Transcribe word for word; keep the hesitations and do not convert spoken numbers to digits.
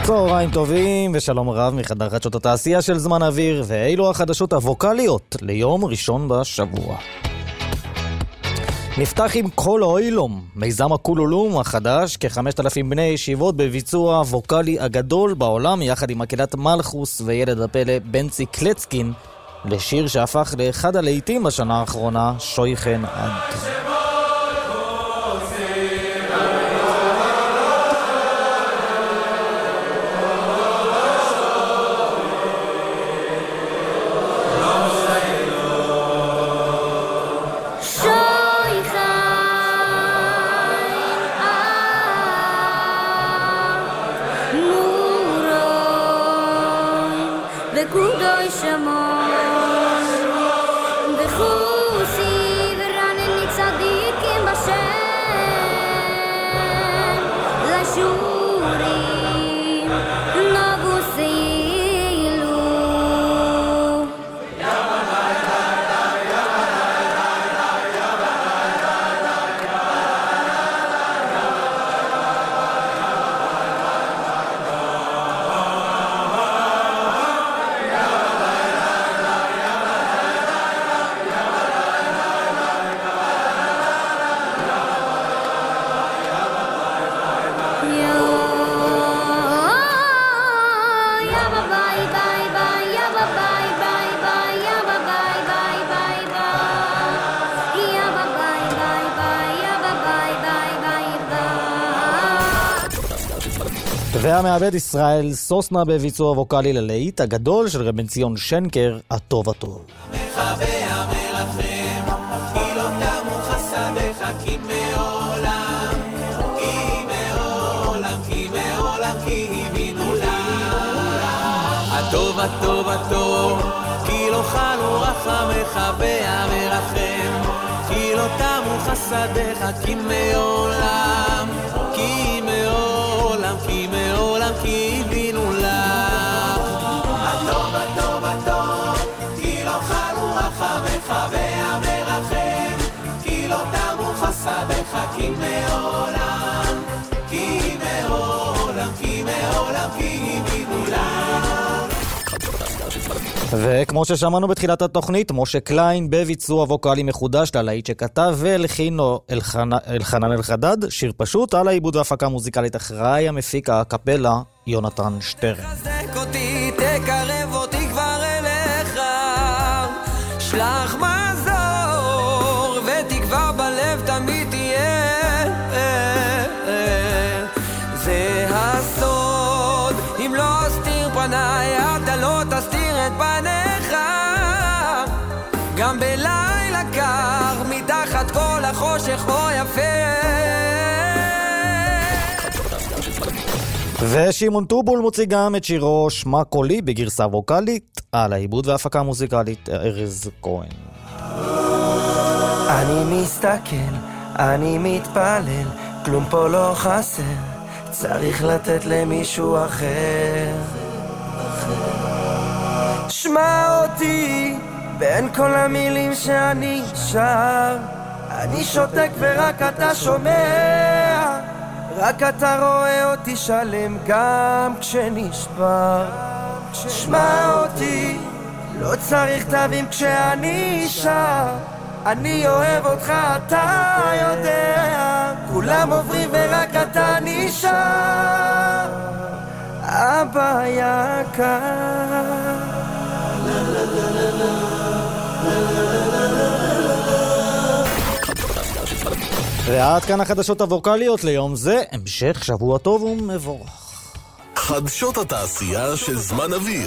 צהריים טובים ושלום רב מחדר חדשות התעשייה של זמן אוויר, ואילו החדשות הווקליות ליום ראשון בשבוע. נפתח עם כל אוילום, מיזם הקולולום החדש, כ-חמשת אלפים בני ישיבות בביצוע הווקלי הגדול בעולם, יחד עם מקהלת מלכוס וילד הפלא בנצי קלצקין, לשיר שהפך לאחד הלהיטים בשנה האחרונה, שויכן עד. והמעבד ישראל סוסנה בביצוע ווקלי ללהיט הגדול של רבן ציון שנקר, הטוב הטוב. המחווה המרחם, כי לא תמו חסדיך, כי מעולם, כי מעולם, כי מעולם, כי הבינו לה. הטוב הטוב הטוב, כי לא חלו רחמך והמרחם, כי לא תמו חסדיך, כי מעולם, כי מעולם, כי מעולם, כי הבינו לה. הטוב הטוב הטוב, כי לא חלו רחמך והמרחם, כי לא תמו חסדיך, כי מעולם, כי מעולם, כי מעולם, כי הבינו לה. וכמו ששמענו בתחילת התוכנית, משה קליין בביצוע ווקלי מחודש ללהיט שכתב והלחינו אלחנן אלחדד, שיר פשוט. על העיבוד והפקה מוזיקלית אחראי המפיק הקפלה יונתן שטרן. חזק אותי, תקרב אותי כבר אליך, שלח מזור ותקווה בלב תמיד תהיה, זה הסוד, אם לא אסתיר פניי אתה לא תסתיר את פניך, גם בלילה קר מתחת כל החושך או יפה. ושימון טובול מוציא גם את שירו שמה קולי בגרסה ווקלית, על העיבוד והפקה מוזיקלית ארז כהן. אני מסתכל, אני מתפלל, כלום פה לא חסר, צריך לתת למישהו אחר. שמע אותי בין כל המילים שאני שר, אני שותק ורק אתה שומע, רק אתה רואה אותי שלם גם כשנשבר. שמע אותי, לא צריך תווים כשאני שר, אני אוהב אותך אתה יודע, כולם עוברים ורק אתה נשאר, אבא יקר. ועד כאן החדשות הווקליות ליום זה, המשך שבוע טוב ומבורך. חדשות התעשייה של זמן אוויר.